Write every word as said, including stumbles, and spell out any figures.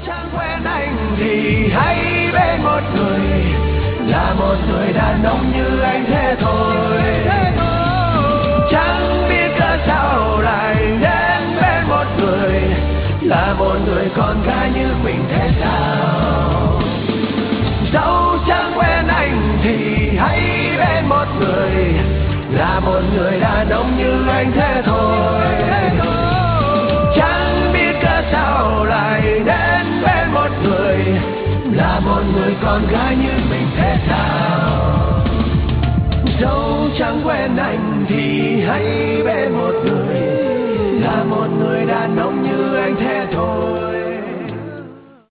chẳng quen anh thì hãy bên một người, là một người đàn ông như anh thế thôi. Chẳng biết cớ sao lại đến bên một người, là một người con gái như mình thế sao. Dẫu chẳng quen anh thì hãy bên một người, là một người đàn ông như anh thế thôi. Chẳng biết cớ sao lại đến bên một người, là một người con gái như mình thế sao. Dẫu chẳng quen anh thì hãy bên một người, là một người đàn ông như anh thế thôi.